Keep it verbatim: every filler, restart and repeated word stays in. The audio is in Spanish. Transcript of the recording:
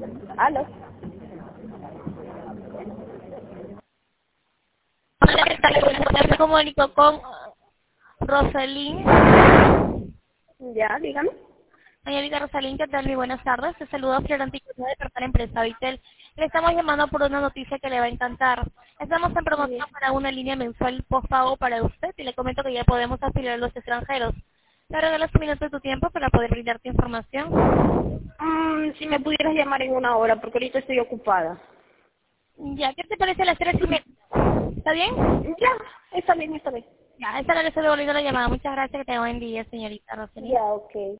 ¿Aló? Hola, ¿qué tal? Buenas tardes. Me comunico con Rosalín. Ya, dígame. Señorita Rosalín, ¿qué tal? Muy buenas tardes. Te saludo a Flor Anticucho de Portal Empresa Vitel. Le estamos llamando por una noticia que le va a encantar. Estamos en Sí. promoción para una línea mensual postpago para usted y le comento que ya podemos afiliar a los extranjeros. Le regalo un minuto de tu tiempo para poder brindarte información. Mm, si me pudieras llamar en una hora, porque ahorita estoy ocupada. Ya, ¿qué te parece las tres y media? ¿Está bien? Ya, está bien, está bien. Ya, esta hora le estoy devolviendo la llamada. Muchas gracias. Que tenga buen día, señorita Rosalín. Ya, ok.